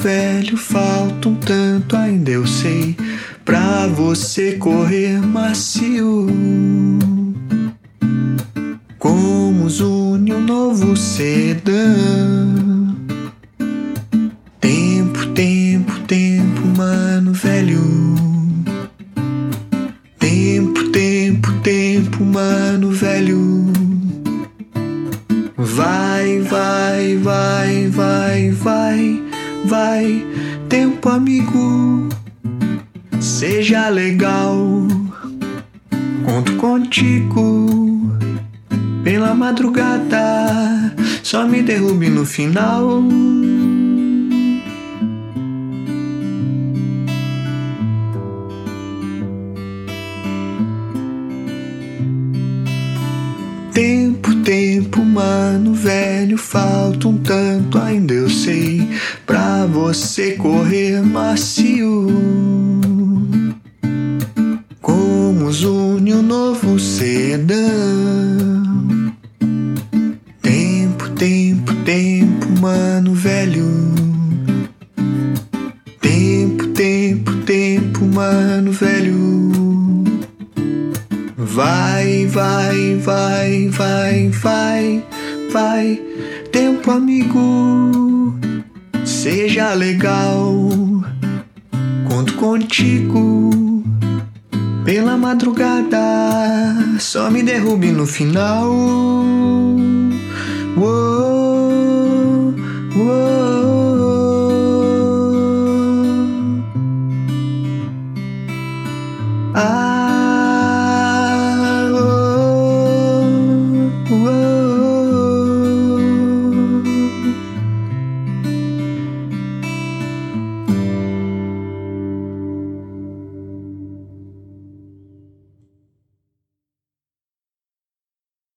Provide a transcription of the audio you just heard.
velho, falta um tanto, ainda eu sei, pra você correr macio. Como os une um novo sedã. Tempo, tempo, tempo, mano velho. Tempo, tempo, tempo, mano velho. Vai, vai, vai, vai, vai, vai, tempo amigo, seja legal, conto contigo, pela madrugada, só me derrube no final. Tempo, tempo, mano velho, falta um tanto, ainda eu sei, pra você correr macio. Como os une um novo sedã. Tempo, tempo, tempo, mano velho. Tempo, tempo, tempo, mano velho. Vai, vai, vai, vai, vai, vai, tempo amigo, seja legal, conto contigo, pela madrugada, só me derrube no final. Uou.